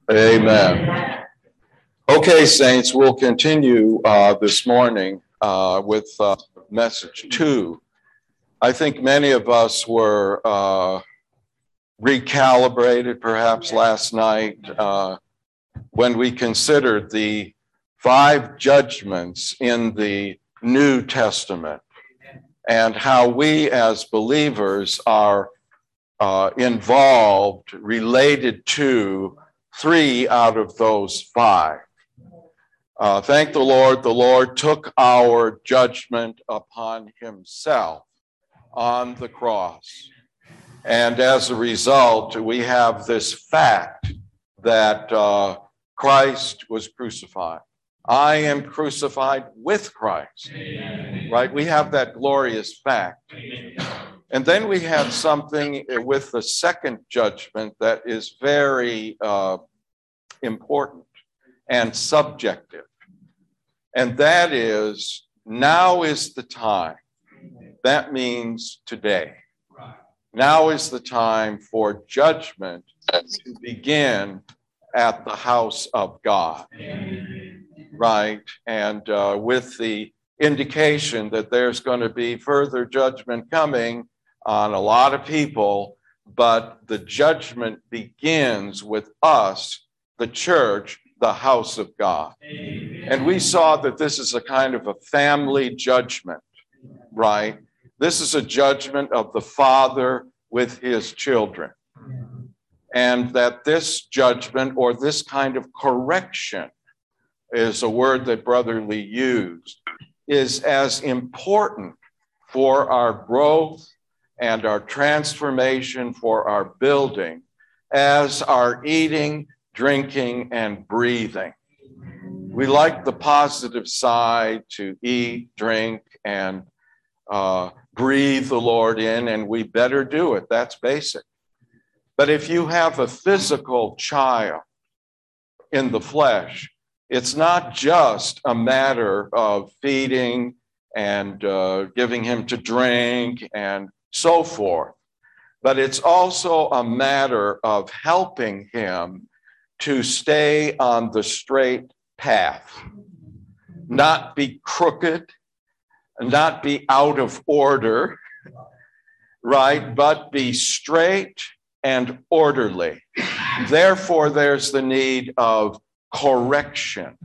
Amen. Okay, saints, we'll continue this morning with message 2. I think many of us were recalibrated perhaps last night when we considered the 5 judgments in the New Testament and how we as believers are involved, related to 3 out of those 5. Thank the Lord took our judgment upon himself on the cross. And as a result, we have this fact that Christ was crucified. I am crucified with Christ. Amen. Right? We have that glorious fact. Amen. And then we have something with the second judgment that is very important and subjective. And that is, now is the time. That means today. Now is the time for judgment to begin at the house of God. Right? And with the indication that there's going to be further judgment coming on a lot of people, but the judgment begins with us, the church, the house of God. Amen. And we saw that this is a kind of a family judgment, right? This is a judgment of the Father with his children. And that this judgment, or this kind of correction, is a word that Brother Lee used, is as important for our growth and our transformation, for our building, as our eating, drinking, and breathing. We like the positive side, to eat, drink, and breathe the Lord in, and we better do it. That's basic. But if you have a physical child in the flesh, it's not just a matter of feeding and giving him to drink and so forth, but it's also a matter of helping him to stay on the straight path, not be crooked, not be out of order, right, but be straight and orderly. Therefore, there's the need of correction.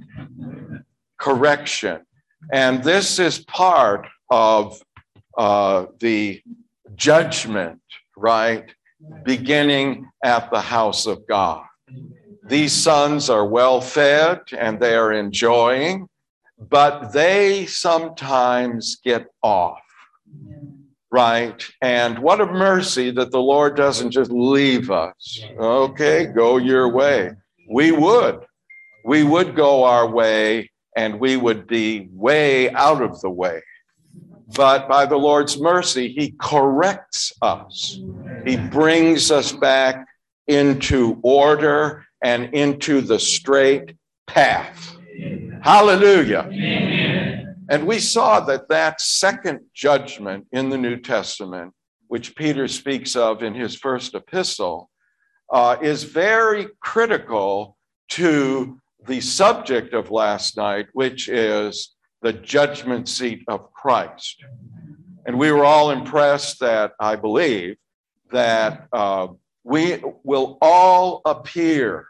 And this is part of the judgment, right, beginning at the house of God. These sons are well fed and they are enjoying, but they sometimes get off, right? And what a mercy that the Lord doesn't just leave us. Okay, go your way. We would go our way, and we would be way out of the way. But by the Lord's mercy, he corrects us. He brings us back into order and into the straight path. Hallelujah. Amen. And we saw that second judgment in the New Testament, which Peter speaks of in his first epistle, is very critical to the subject of last night, which is the judgment seat of Christ. And we were all impressed that, I believe, that we will all appear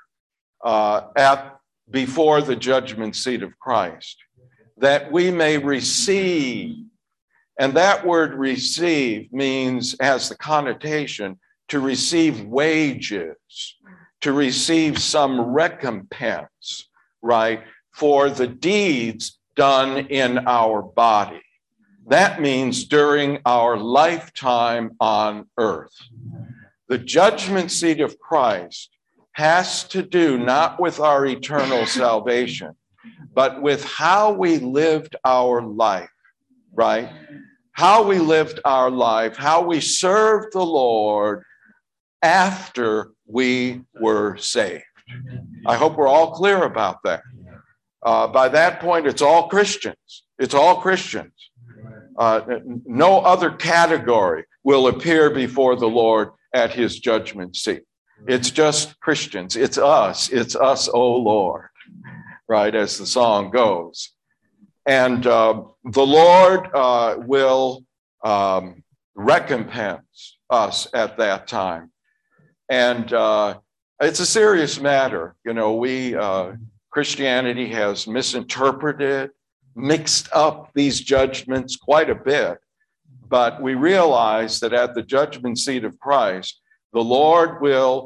before the judgment seat of Christ, that we may receive. And that word receive means, has the connotation to receive wages, to receive some recompense, right, for the deeds done in our body. That means during our lifetime on earth. The judgment seat of Christ has to do not with our eternal salvation, but with how we lived our life, right? How we lived our life, how we served the Lord after we were saved. I hope we're all clear about that. By that point, it's all Christians. It's all Christians. No other category will appear before the Lord at his judgment seat. It's just Christians. It's us, oh Lord, right, as the song goes. And the Lord will recompense us at that time. And it's a serious matter. You know, Christianity has misinterpreted, mixed up these judgments quite a bit. But we realize that at the judgment seat of Christ, the Lord will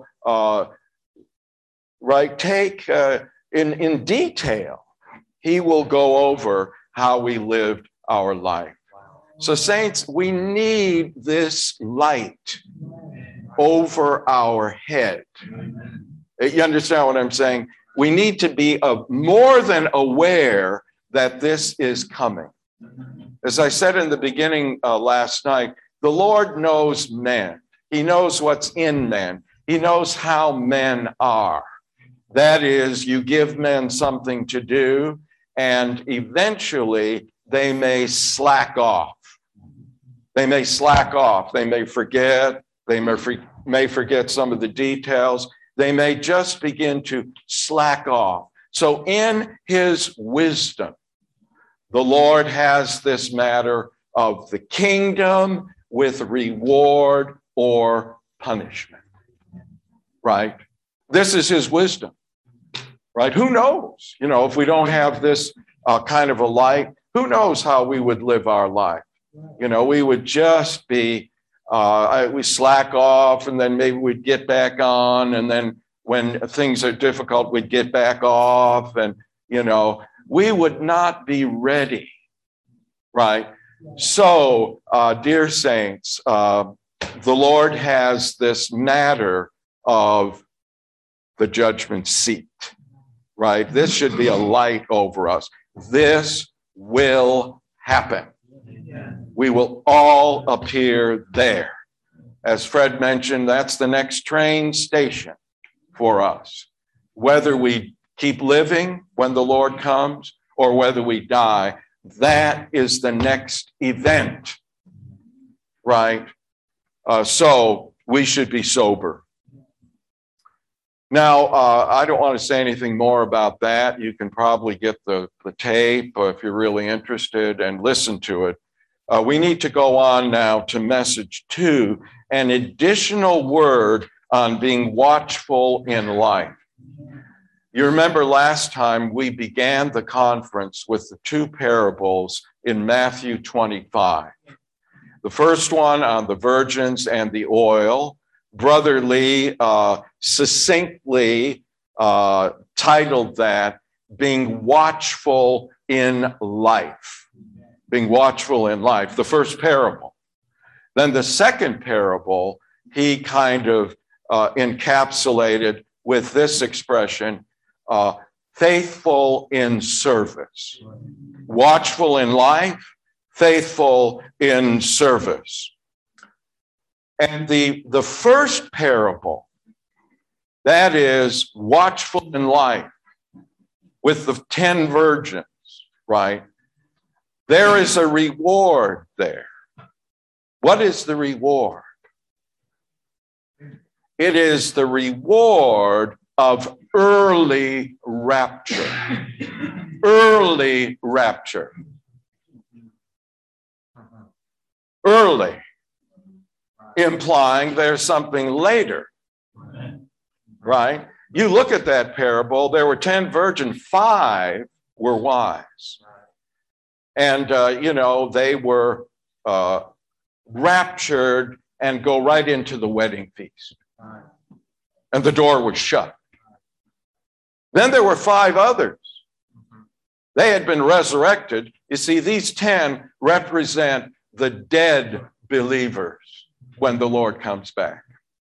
take in detail. He will go over how we lived our life. So saints, we need this light over our head. You understand what I'm saying? We need to be more than aware that this is coming. As I said in the beginning last night, the Lord knows men. He knows what's in men. He knows how men are. That is, you give men something to do, and eventually they may slack off. They may slack off. They may forget. They may forget some of the details. They may just begin to slack off. So in his wisdom, the Lord has this matter of the kingdom with reward or punishment, right? This is his wisdom, right? Who knows? You know, if we don't have this kind of a light, who knows how we would live our life? You know, we would just be, we slack off, and then maybe we'd get back on, and then when things are difficult, we'd get back off, and, you know, we would not be ready, right? So, dear saints, the Lord has this matter of the judgment seat, right? This should be a light over us. This will happen. We will all appear there. As Fred mentioned, that's the next train station for us. Whether we keep living when the Lord comes or whether we die, that is the next event, right? So we should be sober. Now, I don't want to say anything more about that. You can probably get the tape if you're really interested and listen to it. We need to go on now to message 2, an additional word on being watchful in life. You remember last time we began the conference with the 2 parables in Matthew 25. The first one on the virgins and the oil. Brother Lee succinctly titled that, Being Watchful in Life. Being watchful in life, the first parable. Then the second parable, he kind of encapsulated with this expression, faithful in service. Watchful in life, faithful in service. And the first parable, that is watchful in life with the 10 virgins, right? There is a reward there. What is the reward? It is the reward of early rapture. Early rapture. Early, implying there's something later, right? You look at that parable, there were 10 virgins, 5 were wise. And, you know, they were raptured and go right into the wedding feast. And the door was shut. Then there were 5 others. They had been resurrected. You see, these 10 represent the dead believers when the Lord comes back.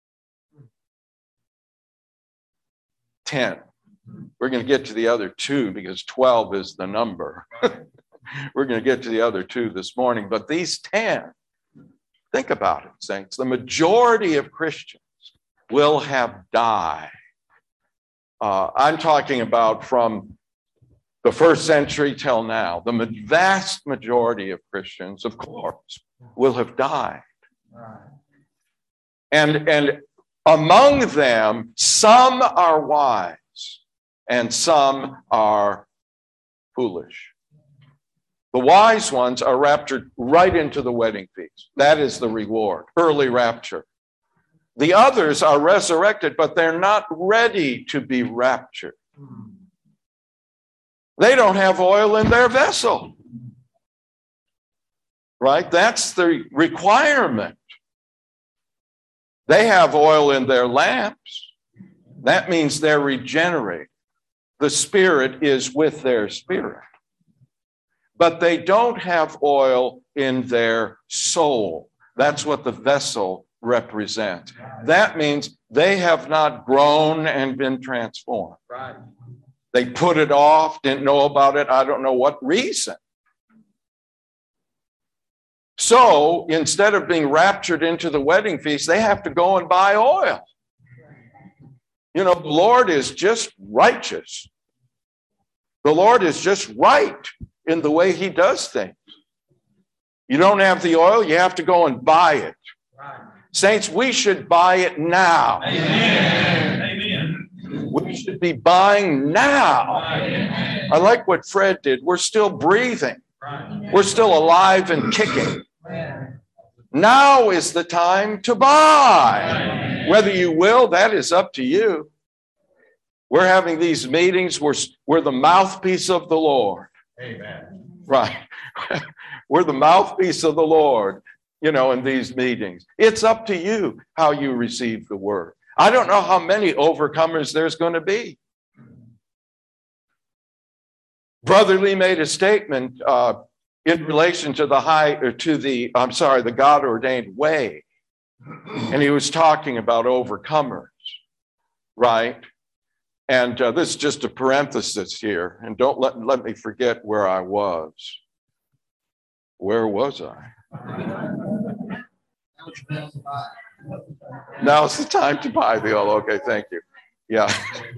10. We're going to get to the other 2 because 12 is the number. We're going to get to the other 2 this morning. But these 10, think about it, saints. The majority of Christians will have died. I'm talking about from the first century till now. The vast majority of Christians, of course, will have died. And Among them, some are wise and some are foolish. The wise ones are raptured right into the wedding feast. That is the reward, early rapture. The others are resurrected, but they're not ready to be raptured. They don't have oil in their vessel. Right? That's the requirement. They have oil in their lamps. That means they're regenerated. The Spirit is with their spirit. But they don't have oil in their soul. That's what the vessel represents. That means they have not grown and been transformed. Right. They put it off, didn't know about it, I don't know what reason. So instead of being raptured into the wedding feast, they have to go and buy oil. You know, the Lord is just righteous. The Lord is just right in the way he does things. You don't have the oil, you have to go and buy it. Saints, we should buy it now. Amen. Amen. We should be buying now. Amen. I like what Fred did. We're still breathing. We're still alive and kicking. Now is the time to buy. Whether you will, that is up to you. We're having these meetings. We're the mouthpiece of the Lord. Amen. Right. We're the mouthpiece of the Lord, you know, in these meetings. It's up to you how you receive the word. I don't know how many overcomers there's going to be. Brother Lee made a statement in relation to the God-ordained way. And he was talking about overcomers, right? And this is just a parenthesis here. And don't let me forget where I was. Where was I? Now's the time to buy the oil. Okay, thank you. Yeah.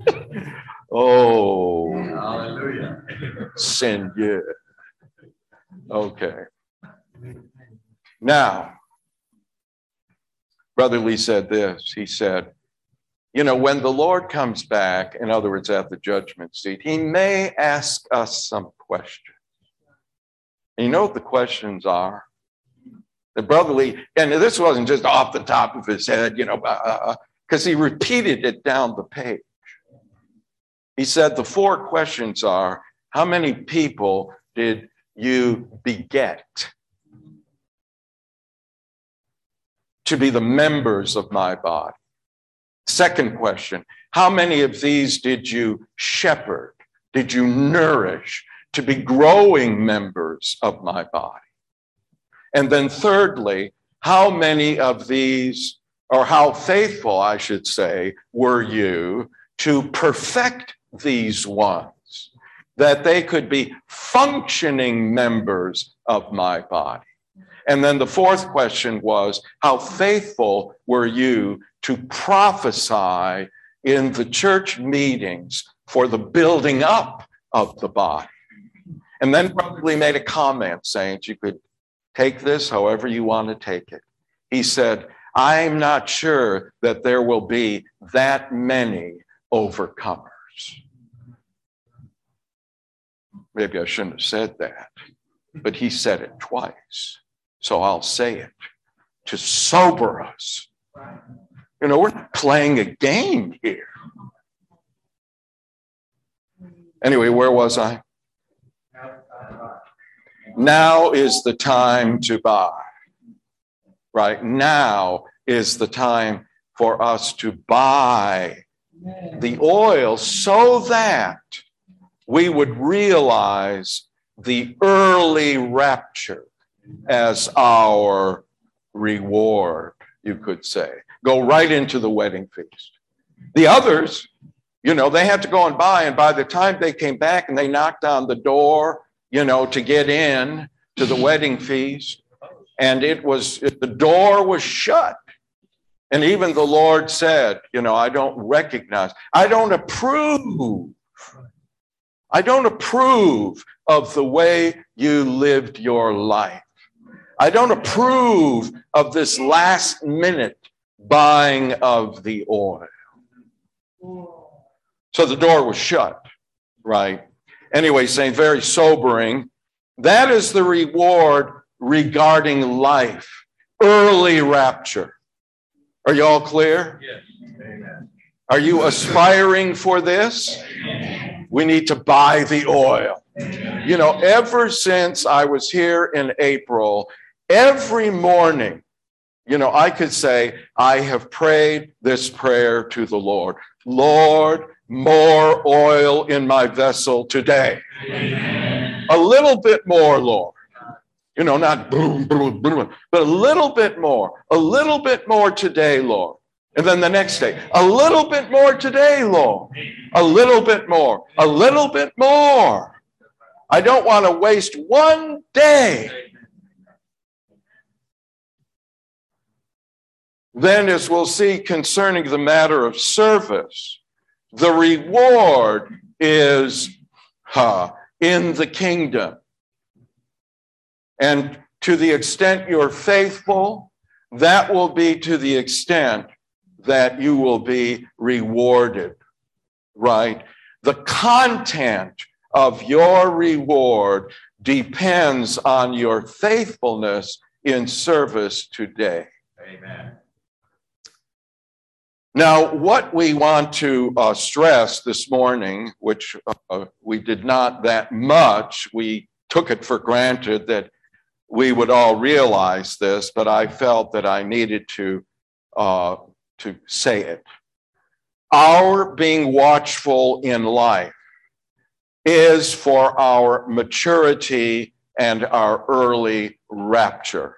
Oh. Hallelujah. Sin, yeah. Okay. Now, Brother Lee said this. He said, you know, when the Lord comes back, in other words, at the judgment seat, he may ask us some questions. And you know what the questions are? The Brother Lee, and this wasn't just off the top of his head, you know, because he repeated it down the page. He said the 4 questions are, how many people did you beget to be the members of my body? Second question, how many of these did you shepherd, did you nourish to be growing members of my body? And then thirdly, how many of these, or how faithful, I should say, were you to perfect these ones, that they could be functioning members of my body? And then the 4th question was, how faithful were you to prophesy in the church meetings for the building up of the body? And then Brother Lee made a comment saying, you could take this however you want to take it. He said, I'm not sure that there will be that many overcomers. Maybe I shouldn't have said that, but he said it twice. So I'll say it to sober us. You know, we're not playing a game here. Anyway, where was I? Now is the time to buy. Right? Now is the time for us to buy the oil so that we would realize the early rapture as our reward, you could say. Go right into the wedding feast. The others, you know, they had to go and buy, and by the time they came back and they knocked on the door, you know, to get in to the wedding feast, and the door was shut. And even the Lord said, you know, I don't approve of the way you lived your life. I don't approve of this last minute buying of the oil. So the door was shut, right? Anyway, saying very sobering. That is the reward regarding life, early rapture. Are you all clear? Yes. Amen. Are you aspiring for this? We need to buy the oil. You know, ever since I was here in April, every morning, you know, I could say, I have prayed this prayer to the Lord. Lord, more oil in my vessel today. Amen. A little bit more, Lord. You know, not boom, boom, boom, but a little bit more today, Lord. And then the next day, a little bit more today, Lord. A little bit more, a little bit more. I don't want to waste one day. Then, as we'll see concerning the matter of service, the reward is in the kingdom. And to the extent you're faithful, that will be to the extent that you will be rewarded, right? The content of your reward depends on your faithfulness in service today. Amen. Now, what we want to stress this morning, which we did not that much, we took it for granted that we would all realize this, but I felt that I needed to say it. Our being watchful in life is for our maturity and our early rapture.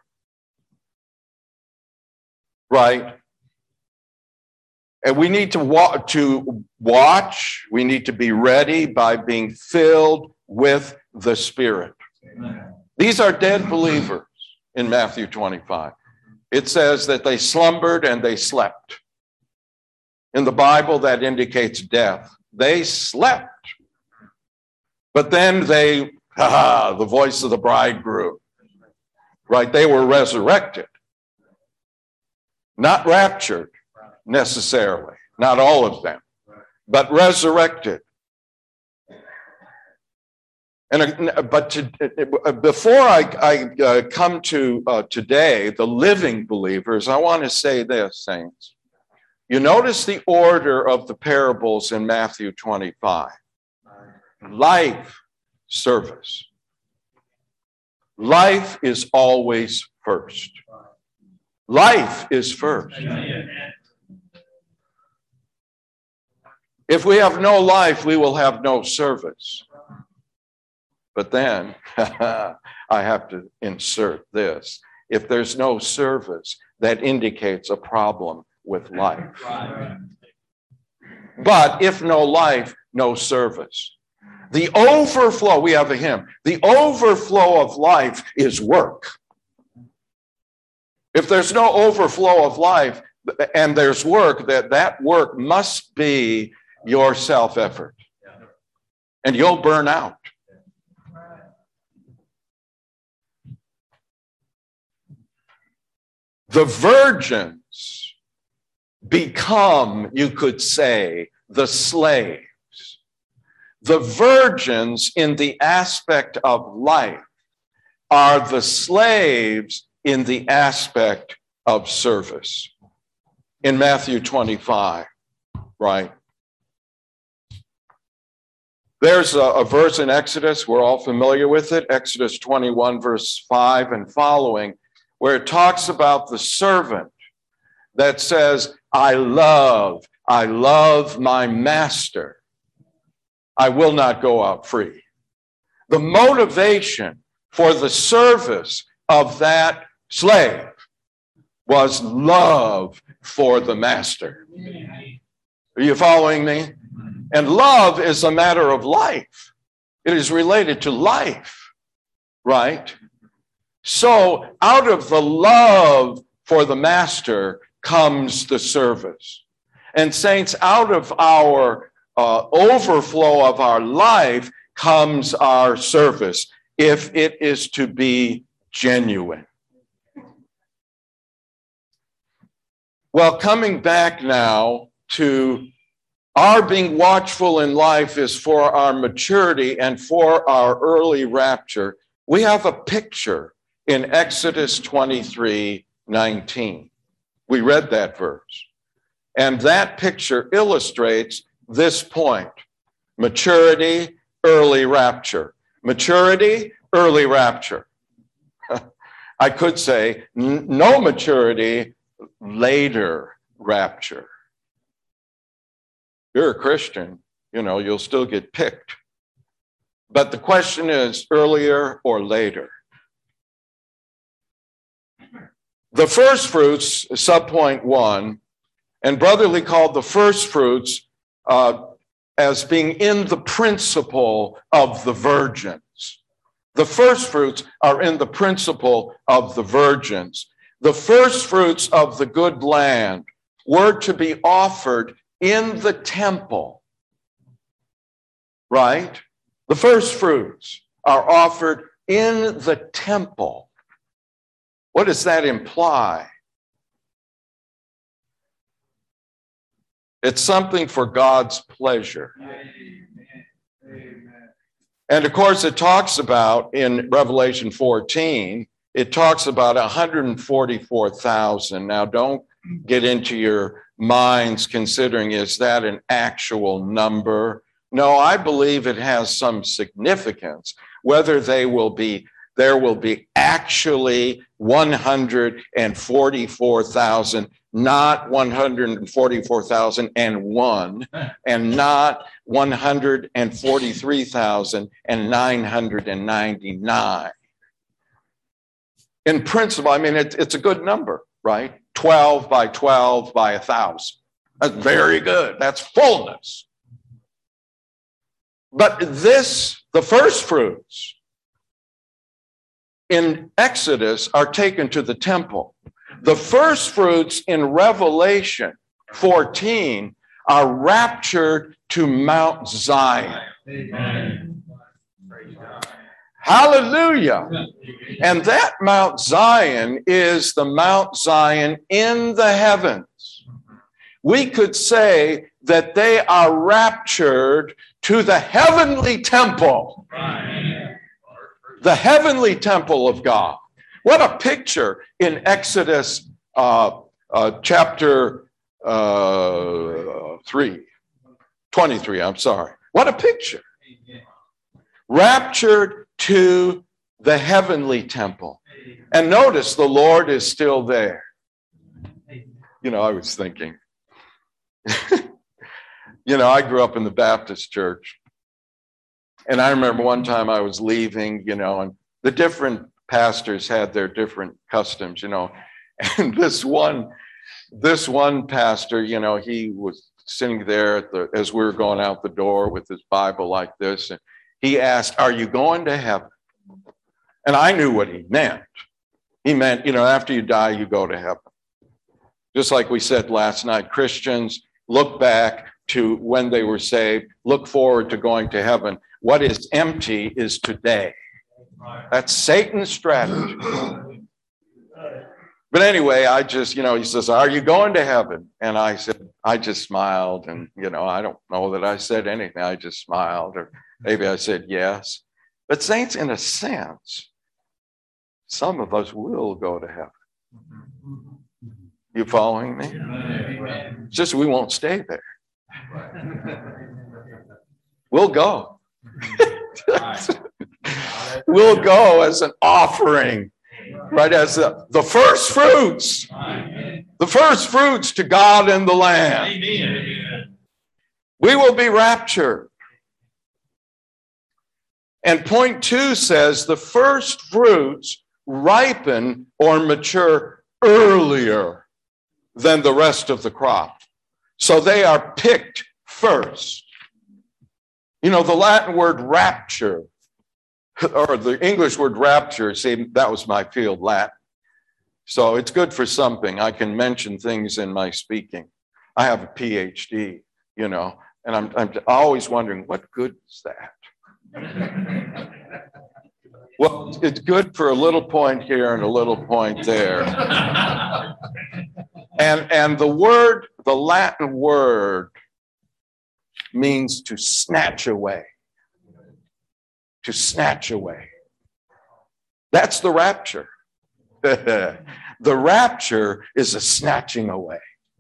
Right? And we need to watch, we need to be ready by being filled with the Spirit. Amen. These are dead believers in Matthew 25. It says that they slumbered and they slept. In the Bible, that indicates death. They slept. But then the voice of the bridegroom, right? They were resurrected. Not raptured necessarily, not all of them, but resurrected. Before I come to today, the living believers, I want to say this, saints. You notice the order of the parables in Matthew 25. Life, service. Life is always first. Life is first. If we have no life, we will have no service. But then I have to insert this. If there's no service, that indicates a problem with life. But if no life, no service. The overflow, we have a hymn, the overflow of life is work. If there's no overflow of life and there's work, that work must be your self-effort. And you'll burn out. The virgins become, you could say, the slaves. The virgins in the aspect of life are the slaves in the aspect of service. In Matthew 25, right? There's a verse in Exodus, we're all familiar with it, Exodus 21, verse 5 and following, where it talks about the servant that says, I love my master. I will not go out free. The motivation for the service of that slave was love for the master. Are you following me? And love is a matter of life. It is related to life, right? So out of the love for the master comes the service. And saints, out of our overflow of our life comes our service, if it is to be genuine. Well, coming back now to our being watchful in life is for our maturity and for our early rapture. We have a picture in Exodus 23:19. We read that verse. And that picture illustrates this point: maturity, early rapture. Maturity, early rapture. I could say no maturity, later rapture. You're a Christian, you'll still get picked. But the question is, earlier or later? The first fruits, subpoint 1, and Brotherly called the first fruits as being in the principle of the virgins. The first fruits are in the principle of the virgins. The first fruits of the good land were to be offered in the temple, right? The first fruits are offered in the temple. What does that imply? It's something for God's pleasure. And of course, it talks about in Revelation 14, it talks about 144,000. Now, don't get into your minds considering, is that an actual number? No, I believe it has some significance. Whether there will be actually 144,000, not 144,001, and not 143,999. In principle, I mean, it's a good number, right? 12 by 12 by 1,000. That's very good. That's fullness. But the first fruits in Exodus are taken to the temple. The first fruits in Revelation 14 are raptured to Mount Zion. Amen. Hallelujah. And that Mount Zion is the Mount Zion in the heavens. We could say that they are raptured to the heavenly temple. The heavenly temple of God. What a picture in Exodus chapter 23, I'm sorry. What a picture. Raptured to the heavenly temple. And notice the Lord is still there. I was thinking, I grew up in the Baptist church. And I remember one time I was leaving, and the different pastors had their different customs, and this one pastor, he was sitting there as we were going out the door with his Bible like this, and he asked, "Are you going to heaven?" And I knew what he meant. He meant, after you die, you go to heaven. Just like we said last night, Christians look back to when they were saved, look forward to going to heaven. What is empty is today. That's Satan's strategy. But anyway, I just, he says, "Are you going to heaven?" And I said, I just smiled. And, I don't know that I said anything. I just smiled. Or maybe I said yes. But saints, in a sense, some of us will go to heaven. You following me? It's just we won't stay there. We'll go. We'll go as an offering, right? As the first fruits. The first fruits to God and the Lamb. We will be raptured. And point 2 says the first fruits ripen or mature earlier than the rest of the crop. So they are picked first. The Latin word rapture, or the English word rapture, see, that was my field, Latin. So it's good for something. I can mention things in my speaking. I have a PhD, and I'm always wondering, what good is that? Well, it's good for a little point here and a little point there. And the Latin word means to snatch away. To snatch away. That's the rapture. The rapture is a snatching away.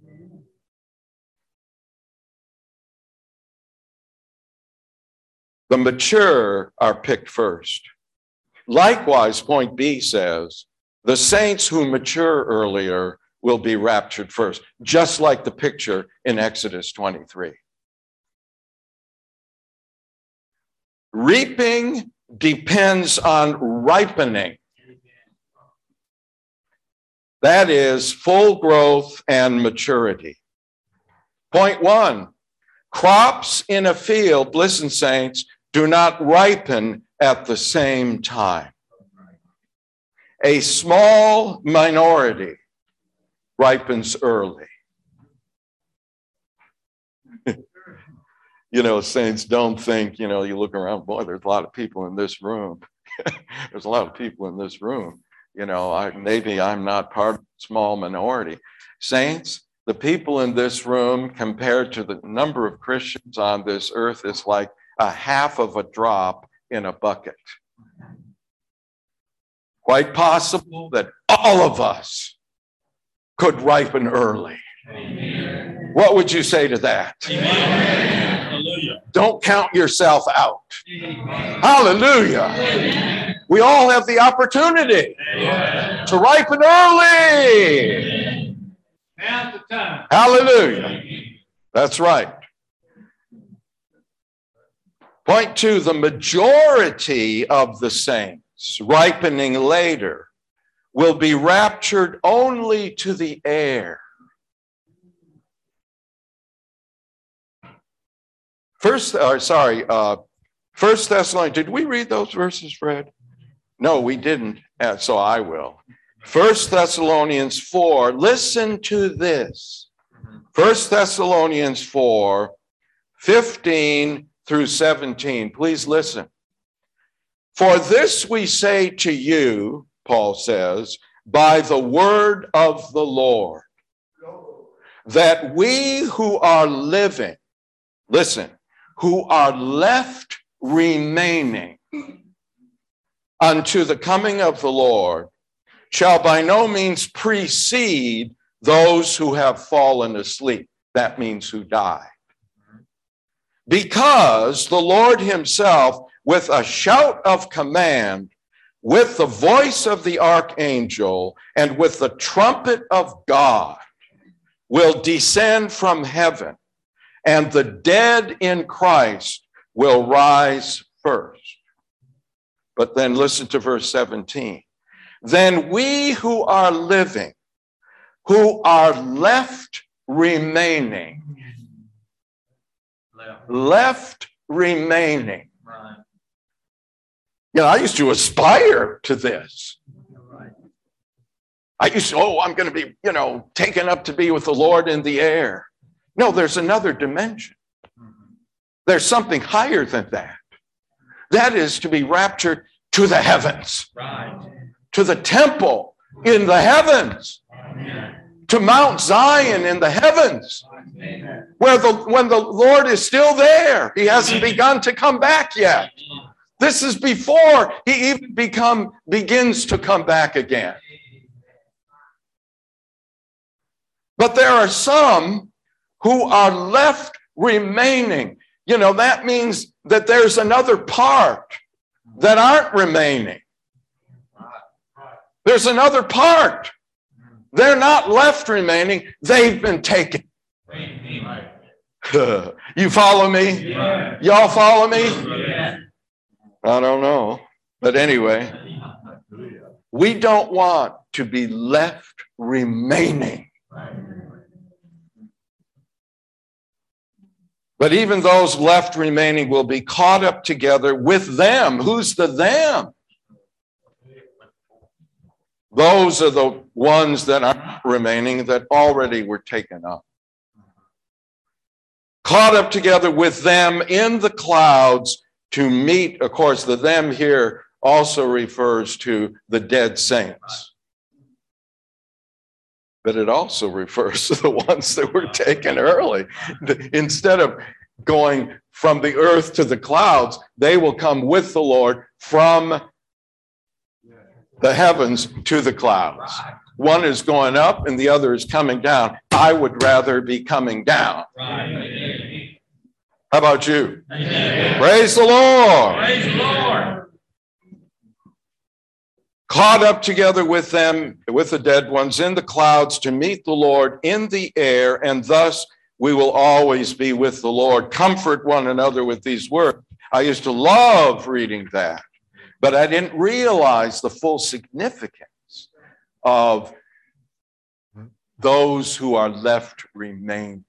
The mature are picked first. Likewise, point B says, the saints who mature earlier will be raptured first, just like the picture in Exodus 23. Reaping depends on ripening. That is full growth and maturity. Point 1, crops in a field, listen, saints, do not ripen at the same time. A small minority ripens early. Saints, don't think, you look around, boy, there's a lot of people in this room. There's a lot of people in this room. Maybe I'm not part of a small minority. Saints, the people in this room compared to the number of Christians on this earth is like a half of a drop in a bucket. Quite possible that all of us could ripen early. Amen. What would you say to that? Amen. Don't count yourself out. Amen. Hallelujah. Amen. We all have the opportunity to ripen early. Now's the time. Hallelujah. That's right. Point 2, the majority of the saints ripening later will be raptured only to the air. First Thessalonians, did we read those verses, Fred? No, we didn't, so I will. 1 Thessalonians 4, listen to this. 1 Thessalonians 4, 15 through 17. Please listen. For this we say to you, Paul says, by the word of the Lord, that we who are living, listen, who are left remaining unto the coming of the Lord, shall by no means precede those who have fallen asleep. That means who die. Because the Lord himself, with a shout of command, with the voice of the archangel, and with the trumpet of God, will descend from heaven, and the dead in Christ will rise first. But then listen to verse 17. Then we who are living, who are left remaining, left remaining. I used to aspire to this. I used to, I'm going to be, taken up to be with the Lord in the air. No, there's another dimension. There's something higher than that. That is to be raptured to the heavens, to the temple in the heavens, to Mount Zion in the heavens, where when the Lord is still there, he hasn't begun to come back yet. This is before he even begins to come back again. But there are some who are left remaining. That means that there's another part that aren't remaining. There's another part. They're not left remaining. They've been taken. You follow me? Yeah. Y'all follow me? Yeah. I don't know. But anyway, we don't want to be left remaining. But even those left remaining will be caught up together with them. Who's the them? Those are the ones that are remaining that already were taken up. Caught up together with them in the clouds to meet, of course, the them here also refers to the dead saints. but it also refers to the ones that were taken early. Instead of going from the earth to the clouds, they will come with the Lord from the heavens to the clouds. One is going up and the other is coming down. I would rather be coming down. How about you? Praise the Lord. Praise the Lord. Caught up together with them, with the dead ones in the clouds to meet the Lord in the air, and thus we will always be with the Lord. Comfort one another with these words. I used to love reading that, but I didn't realize the full significance of those who are left remaining.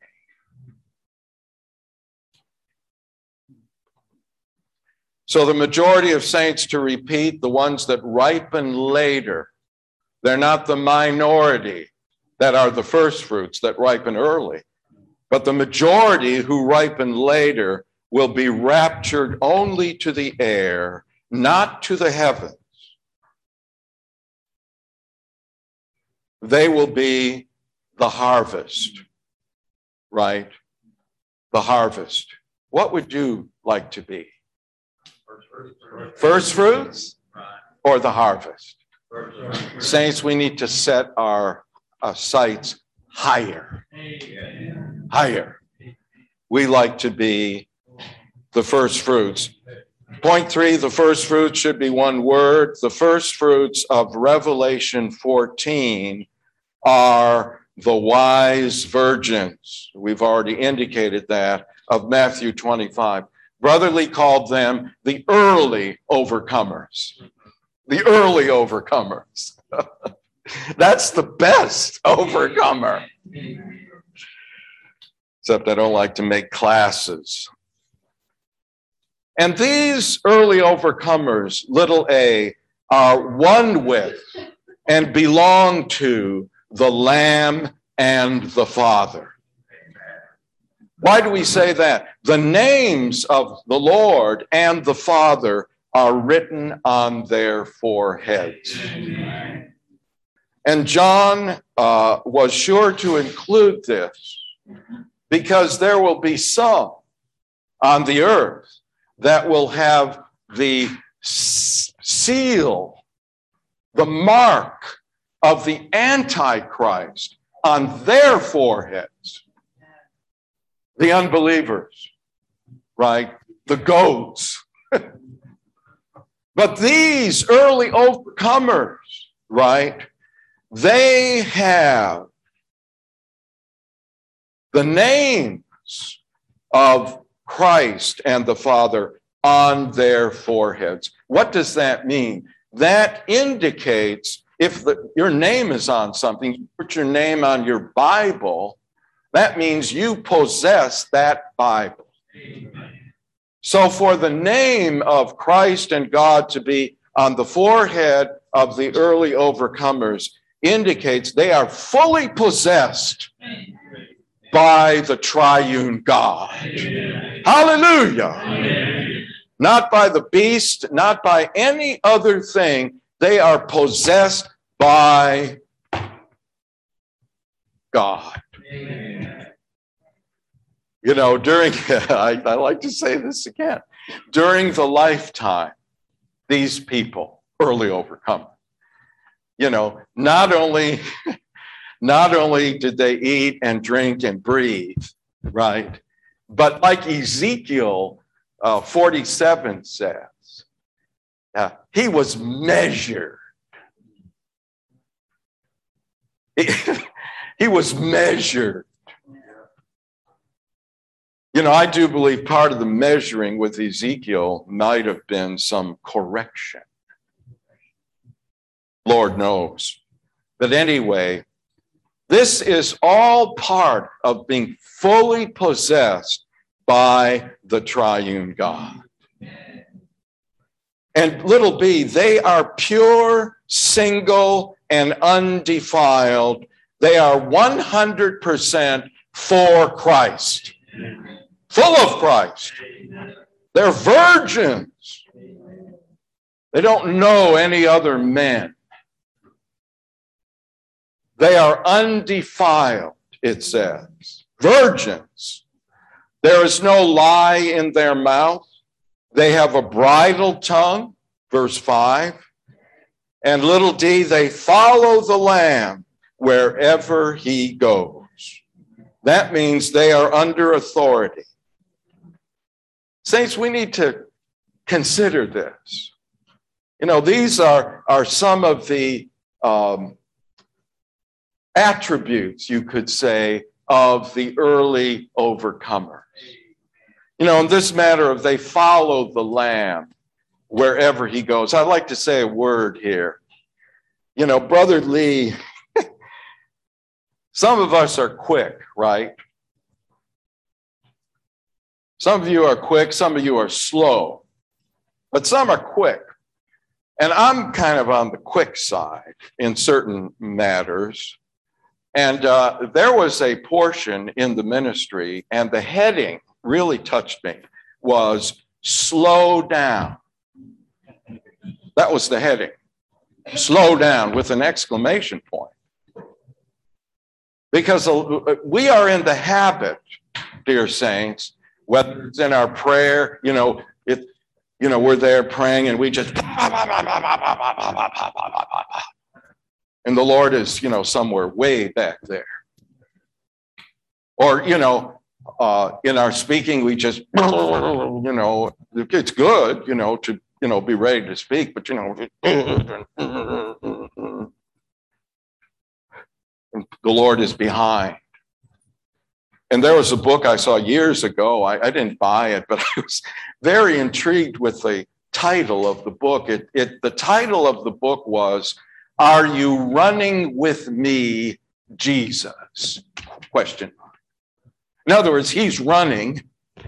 So the majority of saints, to repeat, the ones that ripen later, they're not the minority that are the first fruits that ripen early, but the majority who ripen later will be raptured only to the air, not to the heavens. They will be the harvest, right? The harvest. What would you like to be? First fruits or the harvest? Saints, we need to set our sights higher. Higher. We like to be the first fruits. Point 3, the first fruits should be one word. The first fruits of Revelation 14 are the wise virgins. We've already indicated that, of Matthew 25. Brotherly called them the early overcomers. The early overcomers. That's the best overcomer. Except I don't like to make classes. And these early overcomers, little a, are one with and belong to the Lamb and the Father. Why do we say that? The names of the Lord and the Father are written on their foreheads. And John was sure to include this because there will be some on the earth that will have the seal, the mark of the Antichrist on their foreheads. The unbelievers, right? The goats. But these early overcomers, right? They have the names of Christ and the Father on their foreheads. What does that mean? That indicates if your name is on something, you put your name on your Bible, that means you possess that Bible. So for the name of Christ and God to be on the forehead of the early overcomers indicates they are fully possessed by the triune God. Hallelujah. Not by the beast, not by any other thing. They are possessed by God. You know, during, I like to say this again, during the lifetime, these people, early overcomers, you know, not only did they eat and drink and breathe, right? But like Ezekiel 47 says, he was measured. He was measured. You know, I do believe part of the measuring with Ezekiel might have been some correction. Lord knows. But anyway, this is all part of being fully possessed by the triune God. And little b, they are pure, single, and undefiled. They are 100% for Christ. Full of Christ. They're virgins. They don't know any other men. They are undefiled, it says. Virgins. There is no lie in their mouth. They have a bridle tongue, verse 5. And little d, they follow the Lamb wherever he goes. That means they are under authority. Saints, we need to consider this. You know, these are some of the attributes, you could say, of the early overcomers. You know, in this matter of they follow the Lamb wherever he goes. I'd like to say a word here. You know, Brother Lee, some of us are quick, right? Some of you are quick, some of you are slow, but some are quick. And I'm kind of on the quick side in certain matters. And there was a portion in the ministry, and the heading really touched me, was slow down. That was the heading. Slow down with an exclamation point. Because we are in the habit, dear saints, whether it's in our prayer, we're there praying and we just, and the Lord is, somewhere way back there. Or, in our speaking, we just, it's good, to, be ready to speak, but, the Lord is behind. And there was a book I saw years ago. I didn't buy it, but I was very intrigued with the title of the book. The title of the book was, "Are You Running With Me, Jesus?" Question mark. In other words, he's running.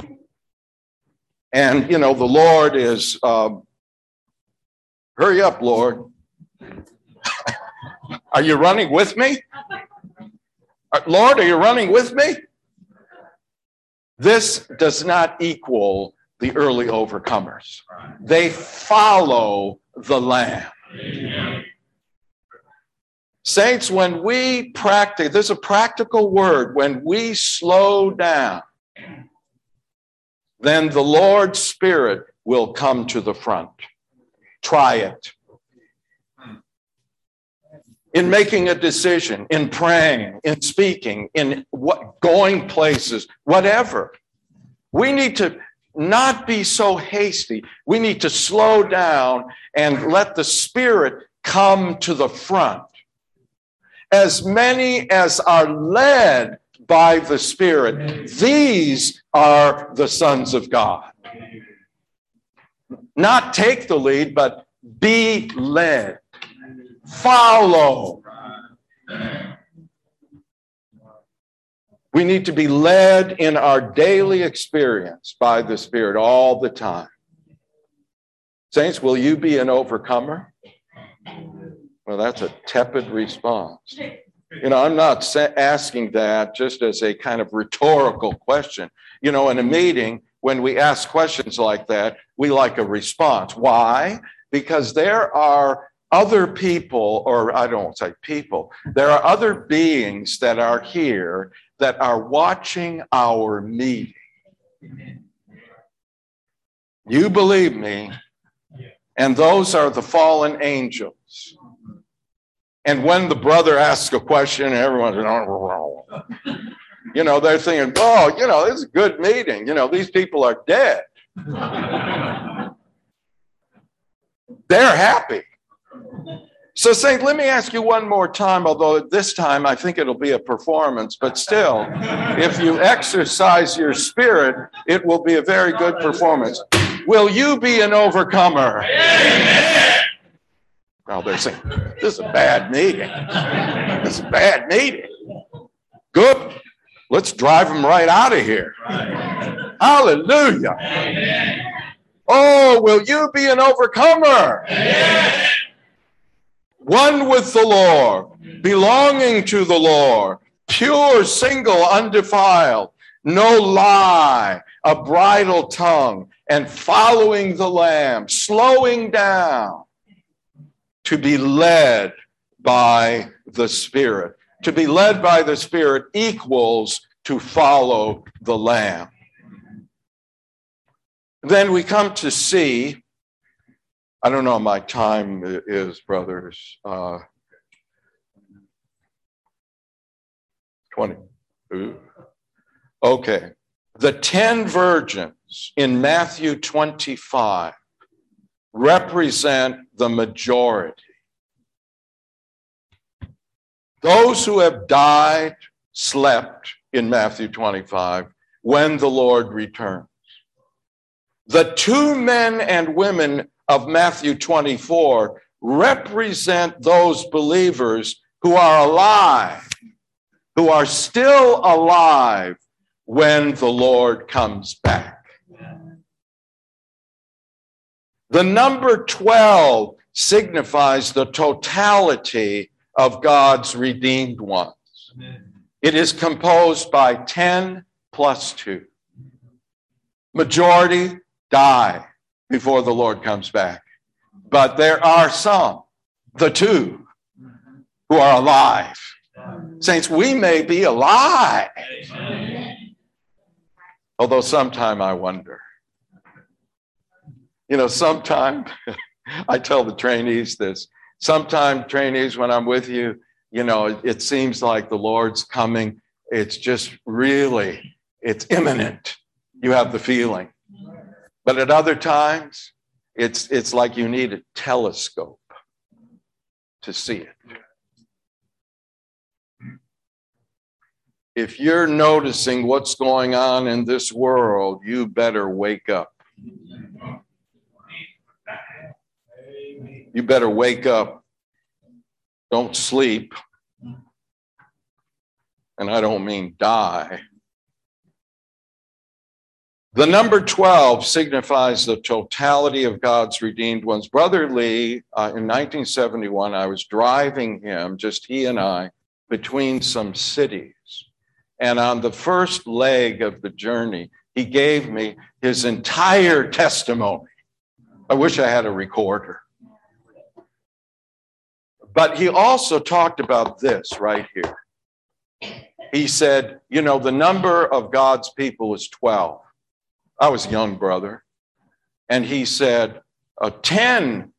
And, the Lord is, hurry up, Lord. Are you running with me? Lord, are you running with me? This does not equal the early overcomers. They follow the Lamb. Amen. Saints, when we practice, there's a practical word, when we slow down, then the Lord's Spirit will come to the front. Try it. In making a decision, in praying, in speaking, in going places, whatever. We need to not be so hasty. We need to slow down and let the Spirit come to the front. As many as are led by the Spirit, these are the sons of God. Not take the lead, but be led. Follow. We need to be led in our daily experience by the Spirit all the time. Saints, will you be an overcomer? Well, that's a tepid response. I'm not asking that just as a kind of rhetorical question. In a meeting, when we ask questions like that, we like a response. Why? Because there are other people, or I don't say people, there are other beings that are here that are watching our meeting. You believe me, and those are the fallen angels. And when the brother asks a question, everyone's, they're thinking, this is a good meeting. These people are dead. They're happy. So, Saint, let me ask you one more time, although this time I think it'll be a performance, but still, if you exercise your spirit, it will be a very good performance. Will you be an overcomer? Amen. Well, they're saying, this is a bad meeting. This is a bad meeting. Good. Let's drive them right out of here. Hallelujah. Amen. Oh, will you be an overcomer? Amen. One with the Lord, belonging to the Lord, pure, single, undefiled, no lie, a bridle tongue, and following the Lamb, slowing down to be led by the Spirit. To be led by the Spirit equals to follow the Lamb. Then we come to C. I don't know what my time is, brothers. 20. Ooh. Okay. The 10 virgins in Matthew 25 represent the majority. Those who have died, slept in Matthew 25 when the Lord returns. The 2 men and women of Matthew 24 represent those believers who are alive, who are still alive when the Lord comes back. The number 12 signifies the totality of God's redeemed ones. It is composed by 10 plus 2. Majority die before the Lord comes back. But there are some, the 2, who are alive. Saints, we may be alive. Although sometime I wonder. Sometime, I tell the trainees this, sometime trainees, when I'm with you, it seems like the Lord's coming. It's just really, it's imminent. You have the feeling. But at other times, it's like you need a telescope to see it. If you're noticing what's going on in this world, you better wake up. You better wake up. Don't sleep. And I don't mean die. The number 12 signifies the totality of God's redeemed ones. Brother Lee, in 1971, I was driving him, just he and I, between some cities. And on the first leg of the journey, he gave me his entire testimony. I wish I had a recorder. But he also talked about this right here. He said, the number of God's people is 12. I was young, brother. And he said, 10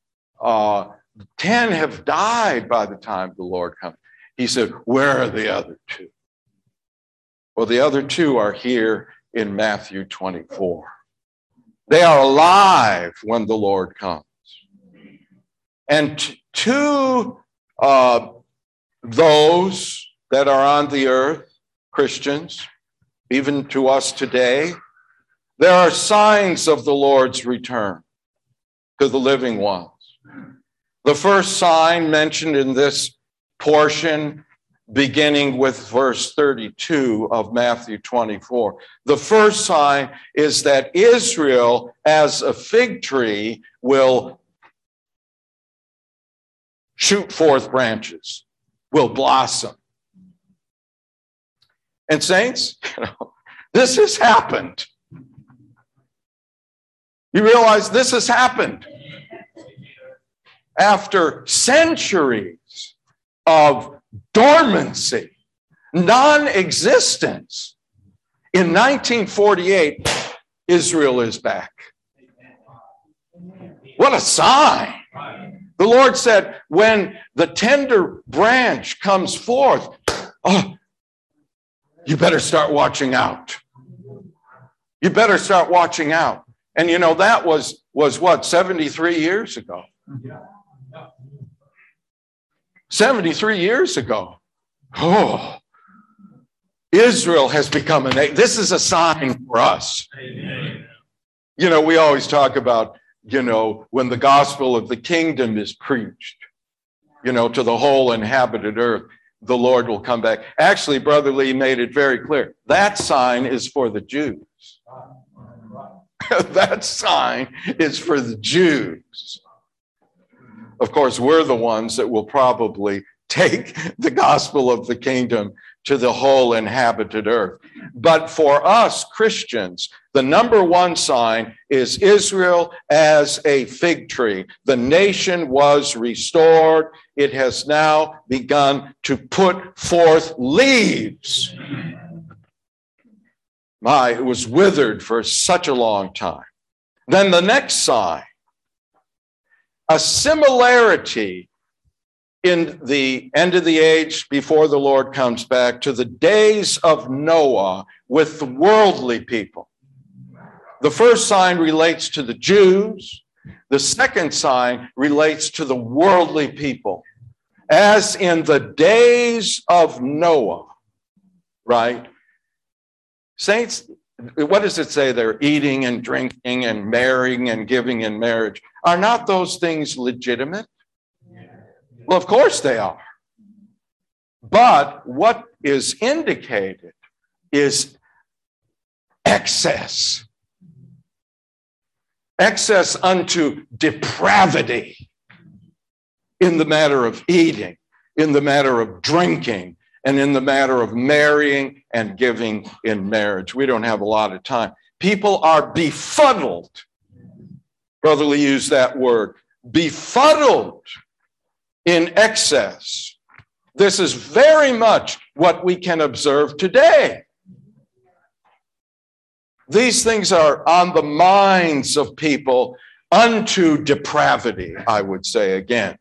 have died by the time the Lord comes. He said, where are the other 2? Well, the other 2 are here in Matthew 24. They are alive when the Lord comes. And to those that are on the earth, Christians, even to us today, there are signs of the Lord's return to the living ones. The first sign mentioned in this portion, beginning with verse 32 of Matthew 24. The first sign is that Israel, as a fig tree, will shoot forth branches, will blossom. And saints, this has happened. You realize this has happened after centuries of dormancy, non-existence. In 1948, Israel is back. What a sign. The Lord said, when the tender branch comes forth, you better start watching out. You better start watching out. And that was what, 73 years ago? 73 years ago. Oh, Israel has become a nation. This is a sign for us. Amen. We always talk about, when the gospel of the kingdom is preached, to the whole inhabited earth, the Lord will come back. Actually, Brother Lee made it very clear. That sign is for the Jews. That sign is for the Jews. Of course, we're the ones that will probably take the gospel of the kingdom to the whole inhabited earth. But for us Christians, the number one sign is Israel as a fig tree. The nation was restored it has now begun to put forth leaves. It was withered for such a long time. Then the next sign, a similarity in the end of the age before the Lord comes back to the days of Noah with the worldly people. The first sign relates to the Jews. The second sign relates to the worldly people. As in the days of Noah, right? Saints, what does it say? They're eating and drinking and marrying and giving in marriage. Are not those things legitimate? Well, of course they are. But what is indicated is excess. Excess unto depravity in the matter of eating, in the matter of drinking, and in the matter of marrying and giving in marriage. We don't have a lot of time. People are befuddled. Brother Lee used that word, befuddled in excess. This is very much what we can observe today. These things are on the minds of people unto depravity, I would say again.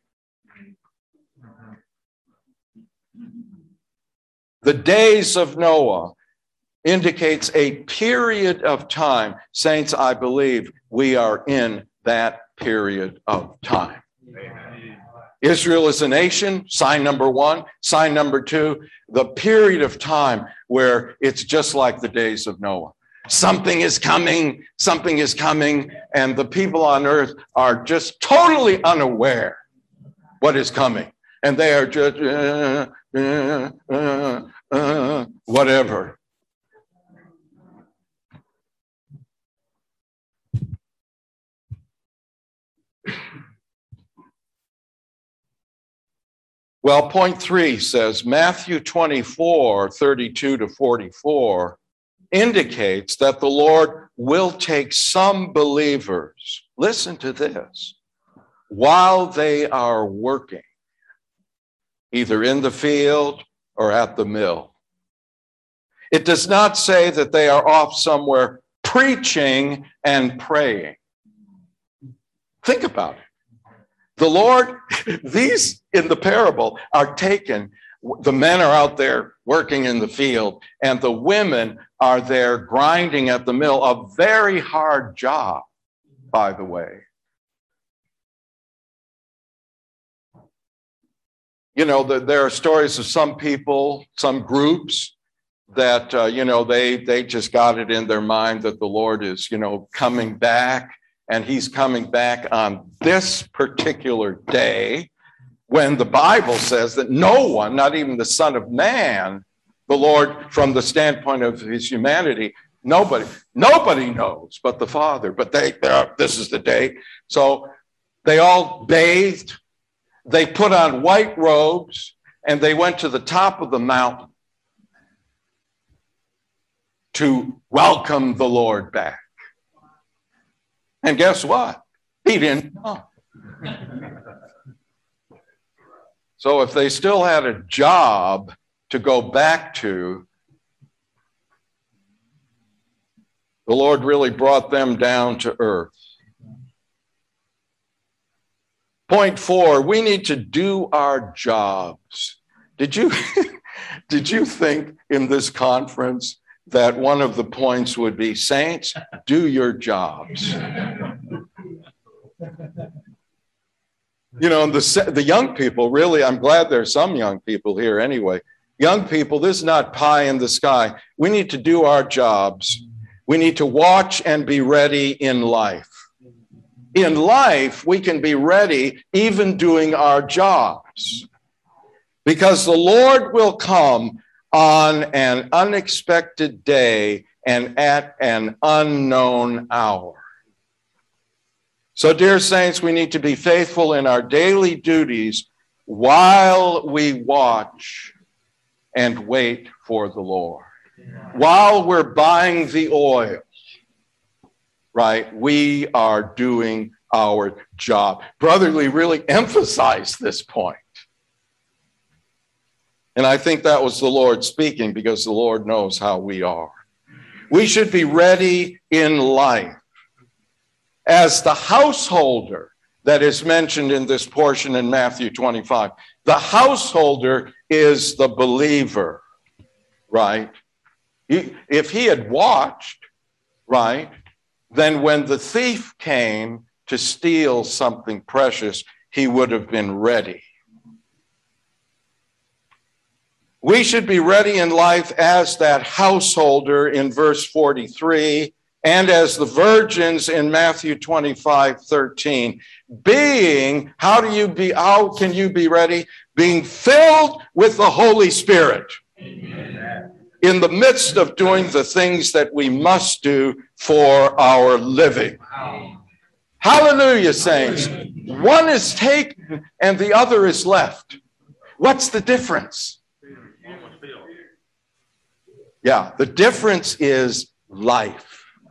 The days of Noah indicates a period of time. Saints, I believe we are in that period of time. Israel is a nation, sign number one. Sign number two, the period of time where it's just like the days of Noah. Something is coming, and the people on earth are just totally unaware what is coming. And they are just, whatever. Well, point 3 says Matthew 24, 32 to 44 indicates that the Lord will take some believers, listen to this, while they are working, either in the field or at the mill. It does not say that they are off somewhere preaching and praying. Think about it. The Lord, these in the parable are taken, the men are out there working in the field, and the women are there grinding at the mill, a very hard job, by the way. You know, there are stories of some people, some groups that, they just got it in their mind that the Lord is, coming back, and he's coming back on this particular day when the Bible says that no one, not even the Son of Man, the Lord, from the standpoint of his humanity, nobody knows but the Father. But this is the day. So they all bathed. They put on white robes, and they went to the top of the mountain to welcome the Lord back. And guess what? He didn't come. So if they still had a job to go back to, the Lord really brought them down to earth. Point 4, we need to do our jobs. Did you think in this conference that one of the points would be, saints, do your jobs? And the young people, really, I'm glad there's some young people here anyway. Young people, this is not pie in the sky. We need to do our jobs. We need to watch and be ready in life. In life, we can be ready even doing our jobs, because the Lord will come on an unexpected day and at an unknown hour. So, dear saints, we need to be faithful in our daily duties while we watch and wait for the Lord. While we're buying the oil, right, we are doing our job. Brother Lee really emphasized this point. And I think that was the Lord speaking, because the Lord knows how we are. We should be ready in life. As the householder that is mentioned in this portion in Matthew 25, the householder is the believer, right? If he had watched, right, then when the thief came to steal something precious, he would have been ready. We should be ready in life as that householder in verse 43, and as the virgins in Matthew 25:13. Being, how can you be ready? Being filled with the Holy Spirit. Amen. In the midst of doing the things that we must do for our living. Wow. Hallelujah, saints. One is taken and the other is left. What's the difference? Yeah, the difference is life.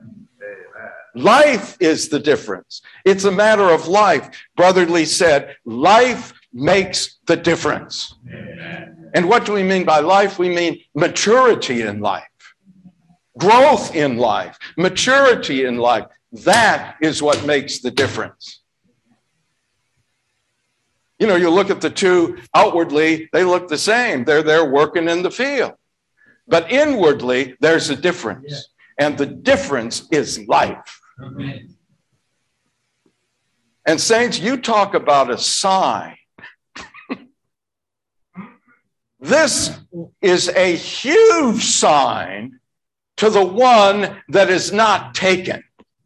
Life is the difference. It's a matter of life. Brother Lee said, life makes the difference. Amen. And what do we mean by life? We mean maturity in life, growth in life, maturity in life. That is what makes the difference. You know, you look at the two outwardly, they look the same. They're there working in the field. But inwardly, there's a difference. Yeah. And the difference is life. Amen. And saints, you talk about a sign. This is a huge sign to the one that is not taken.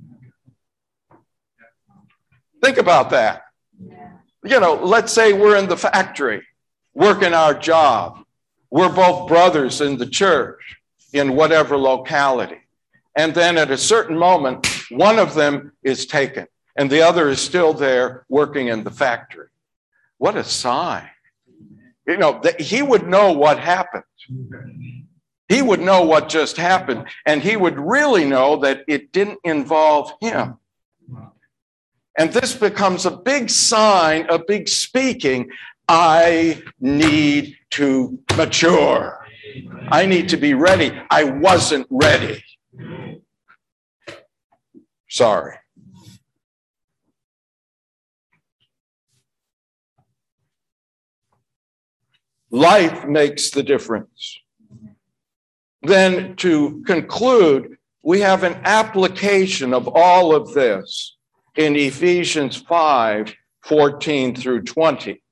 Think about that. You know, let's say we're in the factory, working our job. We're both brothers in the church in whatever locality. And then at a certain moment, one of them is taken and the other is still there working in the factory. What a sign. You know, he would know what happened. He would know what just happened, and he would really know that it didn't involve him. And this becomes a big sign, a big speaking. I need to mature. I need to be ready. I wasn't ready. Sorry. Life makes the difference. Then to conclude, we have an application of all of this in Ephesians 5:14 through 20.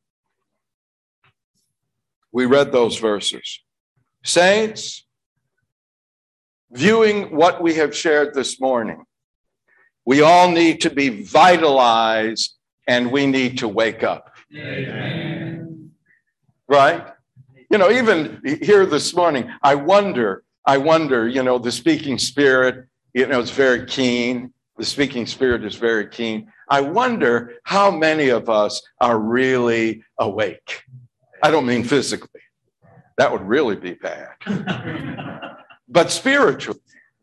We read those verses. Saints, viewing what we have shared this morning, we all need to be vitalized and we need to wake up. Amen. Right? You know, even here this morning, I wonder, you know, the speaking spirit, you know, it's very keen. The speaking spirit is very keen. I wonder how many of us are really awake. I don't mean physically. That would really be bad. But spiritually.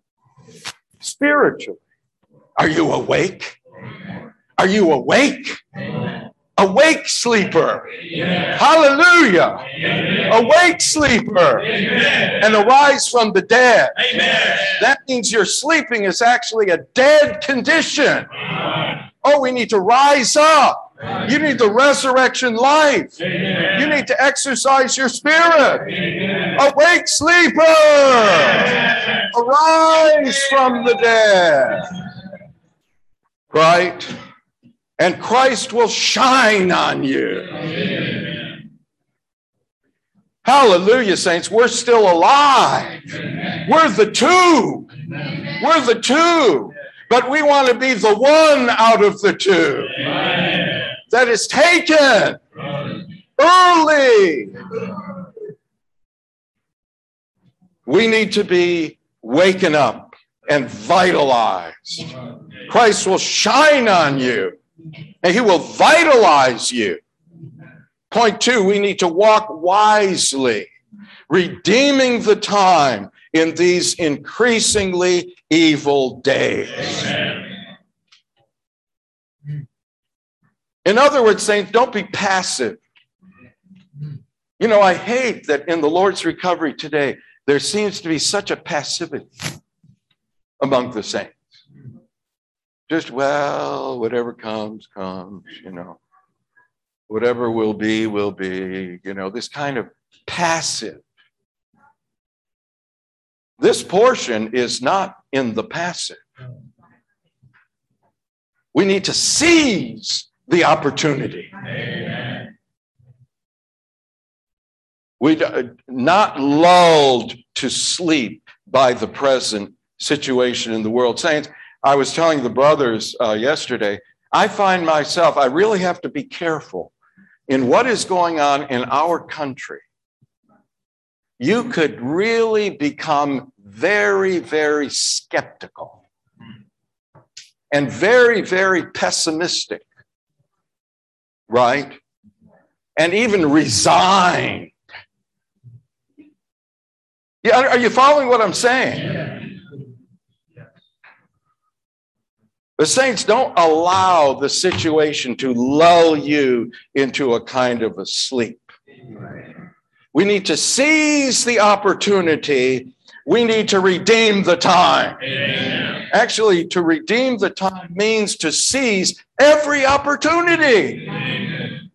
Are you awake? Are you awake? Awake, sleeper. Amen. Hallelujah. Amen. Awake, sleeper. Amen. And arise from the dead. Amen. That means your sleeping is actually a dead condition. Amen. Oh, we need to rise up. Amen. You need the resurrection life. Amen. You need to exercise your spirit. Amen. Awake, sleeper. Amen. Arise from the dead. Right? And Christ will shine on you. Amen. Hallelujah, saints. We're still alive. Amen. We're the two. Amen. We're the two. But we want to be the one out of the two. Amen. That is taken early. We need to be waken up and vitalized. Christ will shine on you. And he will vitalize you. Point 2, we need to walk wisely, redeeming the time in these increasingly evil days. Amen. In other words, saints, don't be passive. You know, I hate that in the Lord's recovery today, there seems to be such a passivity among the saints. Just, well, whatever comes, comes, you know. Whatever will be, you know, this kind of passive. This portion is not in the passive. We need to seize the opportunity. Amen. We not lulled to sleep by the present situation in the world. Saints, I was telling the brothers yesterday, I find myself, I really have to be careful in what is going on in our country. You could really become very, very skeptical and very, very pessimistic, right? And even resigned. Yeah, are you following what I'm saying? The saints, don't allow the situation to lull you into a kind of a sleep. We need to seize the opportunity. We need to redeem the time. Amen. Actually, to redeem the time means to seize every opportunity. Amen.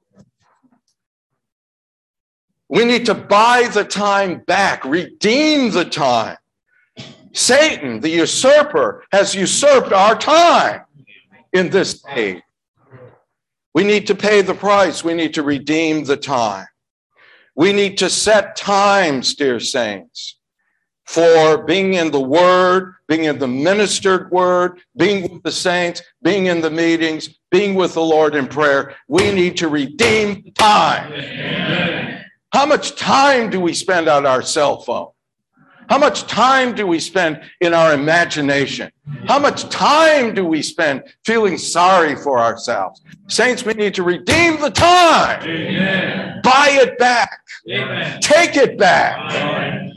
We need to buy the time back, redeem the time. Satan, the usurper, has usurped our time in this age. We need to pay the price. We need to redeem the time. We need to set times, dear saints, for being in the Word, being in the ministered Word, being with the saints, being in the meetings, being with the Lord in prayer. We need to redeem time. Amen. How much time do we spend on our cell phone? How much time do we spend in our imagination? How much time do we spend feeling sorry for ourselves? Saints, we need to redeem the time. Amen. Buy it back. Amen. Take it back. Amen.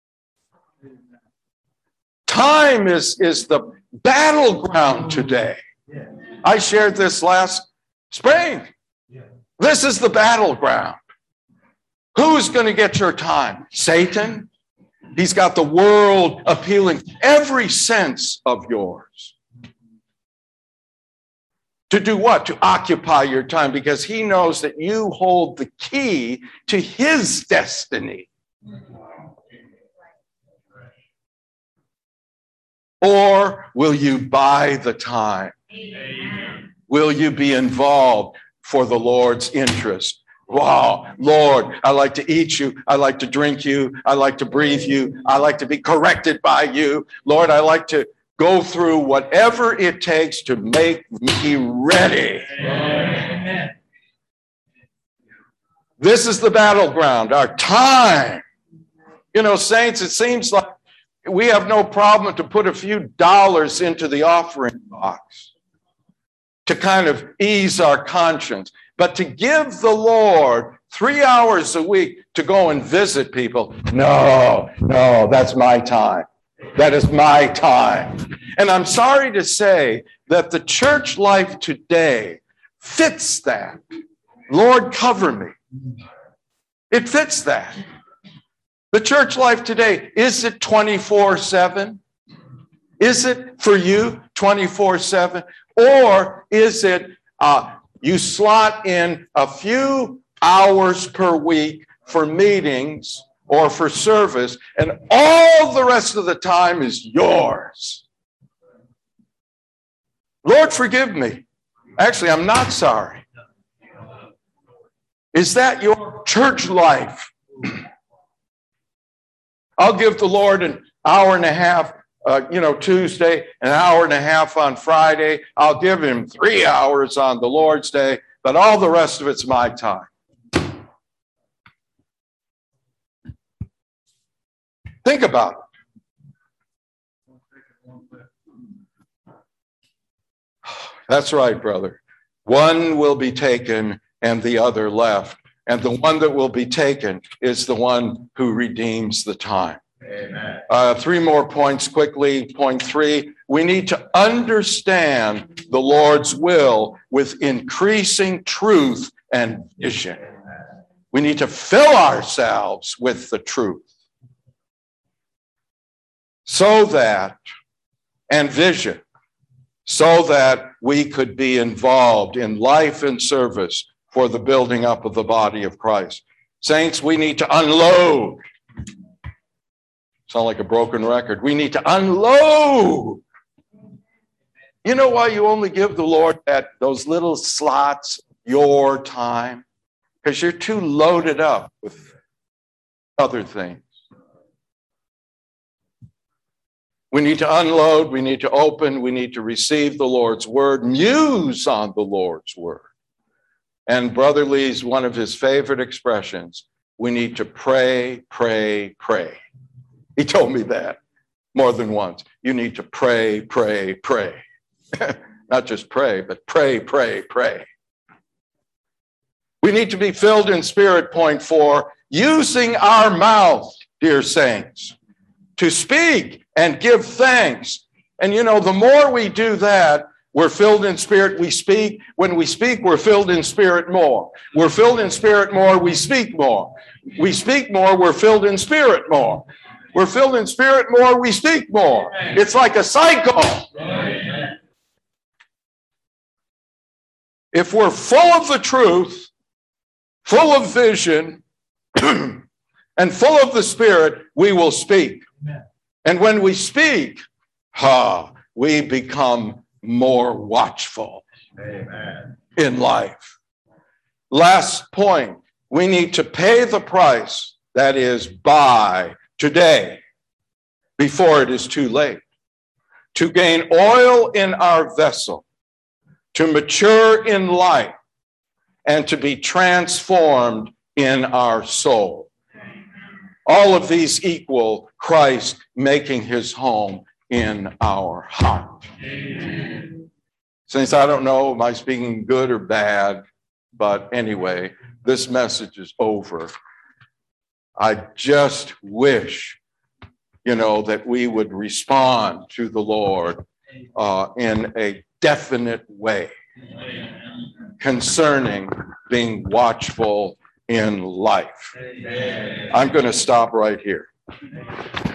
Time is the battleground today. I shared this last spring. This is the battleground. Who's going to get your time? Satan? He's got the world appealing every sense of yours. To do what? To occupy your time, because he knows that you hold the key to his destiny. Or will you buy the time? Amen. Will you be involved for the Lord's interest? Wow, Lord, I like to eat you. I like to drink you. I like to breathe you. I like to be corrected by you. Lord, I like to go through whatever it takes to make me ready. Amen. This is the battleground, our time. You know, saints, it seems like we have no problem to put a few dollars into the offering box to kind of ease our conscience. But to give the Lord 3 hours a week to go and visit people, no, that's my time. That is my time. And I'm sorry to say that the church life today fits that. Lord, cover me. It fits that. The church life today, is it 24/7? Is it for you 24/7? Or is it you slot in a few hours per week for meetings or for service, and all the rest of the time is yours? Lord, forgive me. Actually, I'm not sorry. Is that your church life? I'll give the Lord an hour and a half, Tuesday, an hour and a half on Friday. I'll give him 3 hours on the Lord's Day, but all the rest of it's my time. Think about it. That's right, brother. One will be taken and the other left. And the one that will be taken is the one who redeems the time. Amen. 3 more points quickly. Point 3, we need to understand the Lord's will with increasing truth and vision. We need to fill ourselves with the truth and vision, so that we could be involved in life and service for the building up of the body of Christ. Saints, we need to unload. Sound like a broken record. We need to unload. You know why you only give the Lord those little slots, your time? Because you're too loaded up with other things. We need to unload, we need to open, we need to receive the Lord's word, muse on the Lord's word. And Brother Lee's one of his favorite expressions, we need to pray, pray, pray. He told me that more than once. You need to pray, pray, pray. Not just pray, but pray, pray, pray. We need to be filled in spirit, point 4, using our mouth, dear saints, to speak and give thanks. And you know, the more we do that, we're filled in spirit, we speak. When we speak, we're filled in spirit more. We're filled in spirit more, we speak more. We speak more, we're filled in spirit more. We're filled in spirit more, we speak more. It's like a cycle. If we're full of the truth, full of vision, and full of the Spirit, we will speak. And when we speak, we become more watchful in life. Last point, we need to pay the price, that is, buy today, before it is too late, to gain oil in our vessel, to mature in life, and to be transformed in our soul. All of these equal Christ making his home in our heart. Since I don't know, am I speaking good or bad? But anyway, this message is over. I just wish, that we would respond to the Lord in a definite way concerning being watchful in life. I'm going to stop right here.